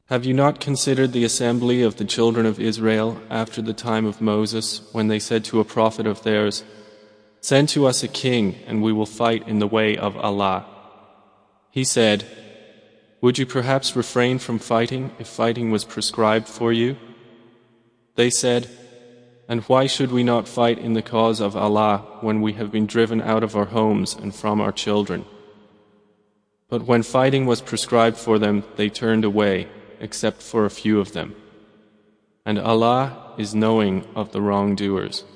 Have you not considered the assembly of the children of Israel after the time of Moses, when they said to a prophet of theirs, "Send to us a king, and we will fight in the way of Allah"? He said, "Would you perhaps refrain from fighting if fighting was prescribed for you?" They said, "And why should we not fight in the cause of Allah when we have been driven out of our homes and from our children?" But when fighting was prescribed for them, they turned away, except for a few of them. And Allah is knowing of the wrongdoers.